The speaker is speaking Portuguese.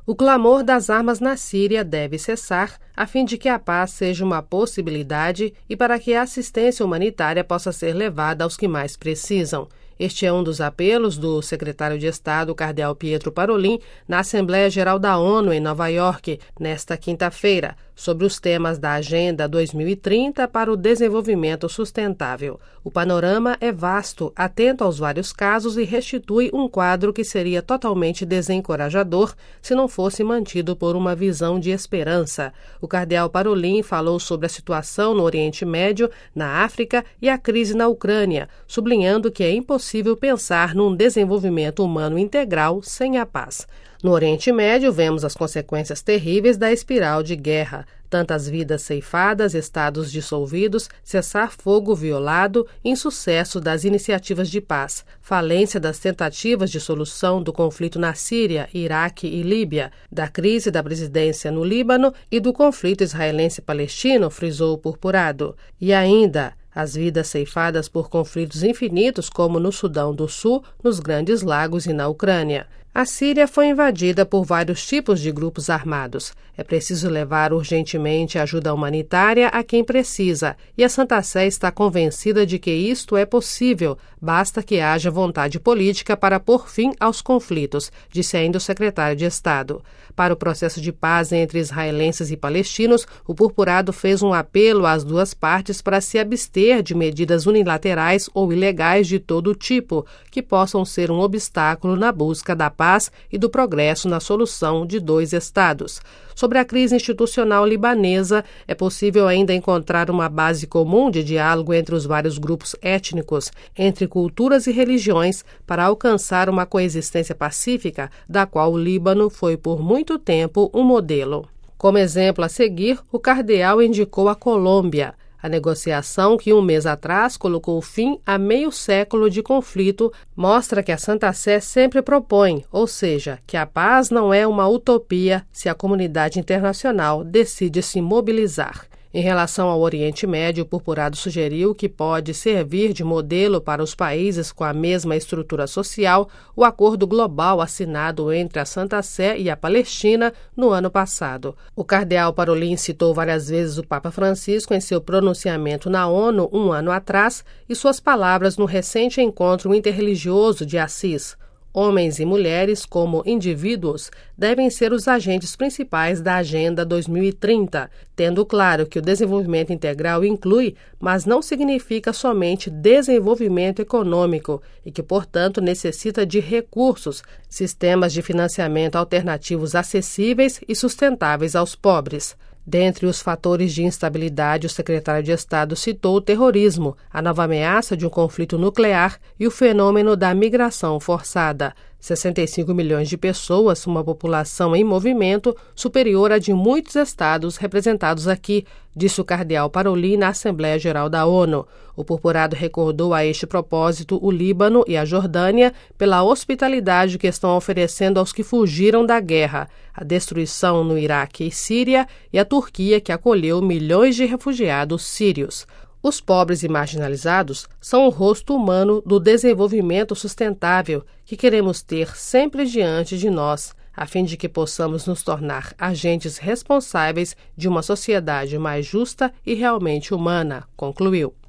O clamor das armas na Síria deve cessar, a fim de que a paz seja uma possibilidade e para que a assistência humanitária possa ser levada aos que mais precisam. Este é um dos apelos do secretário de Estado, cardeal Pietro Parolin, na Assembleia Geral da ONU em Nova York, nesta quinta-feira, sobre os temas da Agenda 2030 para o Desenvolvimento Sustentável. O panorama é vasto, atento aos vários casos e restitui um quadro que seria totalmente desencorajador se não fosse mantido por uma visão de esperança. O cardeal Parolin falou sobre a situação no Oriente Médio, na África e a crise na Ucrânia, sublinhando que é impossível pensar num desenvolvimento humano integral sem a paz. No Oriente Médio, vemos as consequências terríveis da espiral de guerra. Tantas vidas ceifadas, estados dissolvidos, cessar-fogo violado, insucesso das iniciativas de paz, falência das tentativas de solução do conflito na Síria, Iraque e Líbia, da crise da presidência no Líbano e do conflito israelense-palestino, frisou o purpurado. E ainda as vidas ceifadas por conflitos infinitos como no Sudão do Sul, nos Grandes Lagos e na Ucrânia. A Síria foi invadida por vários tipos de grupos armados. É preciso levar urgentemente ajuda humanitária a quem precisa, e a Santa Sé está convencida de que isto é possível, basta que haja vontade política para pôr fim aos conflitos, disse ainda o secretário de Estado. Para o processo de paz entre israelenses e palestinos, o purpurado fez um apelo às duas partes para se abster de medidas unilaterais ou ilegais de todo tipo, que possam ser um obstáculo na busca da paz e do progresso na solução de dois estados. Sobre a crise institucional libanesa, é possível ainda encontrar uma base comum de diálogo entre os vários grupos étnicos, entre culturas e religiões, para alcançar uma coexistência pacífica, da qual o Líbano foi por muito tempo um modelo. Como exemplo a seguir, o cardeal indicou a Colômbia. A negociação, que um mês atrás colocou fim a meio século de conflito, mostra que a Santa Sé sempre propõe, ou seja, que a paz não é uma utopia se a comunidade internacional decide se mobilizar. Em relação ao Oriente Médio, o purpurado sugeriu que pode servir de modelo para os países com a mesma estrutura social o acordo global assinado entre a Santa Sé e a Palestina no ano passado. O cardeal Parolin citou várias vezes o Papa Francisco em seu pronunciamento na ONU um ano atrás e suas palavras no recente encontro interreligioso de Assis. Homens e mulheres, como indivíduos, devem ser os agentes principais da Agenda 2030, tendo claro que o desenvolvimento integral inclui, mas não significa somente desenvolvimento econômico e que, portanto, necessita de recursos, sistemas de financiamento alternativos acessíveis e sustentáveis aos pobres. Dentre os fatores de instabilidade, o secretário de Estado citou o terrorismo, a nova ameaça de um conflito nuclear e o fenômeno da migração forçada. 65 milhões de pessoas, uma população em movimento superior à de muitos estados representados aqui, disse o cardeal Parolin na Assembleia Geral da ONU. O purpurado recordou a este propósito o Líbano e a Jordânia pela hospitalidade que estão oferecendo aos que fugiram da guerra, a destruição no Iraque e Síria e a Turquia, que acolheu milhões de refugiados sírios. Os pobres e marginalizados são o rosto humano do desenvolvimento sustentável que queremos ter sempre diante de nós, a fim de que possamos nos tornar agentes responsáveis de uma sociedade mais justa e realmente humana, concluiu.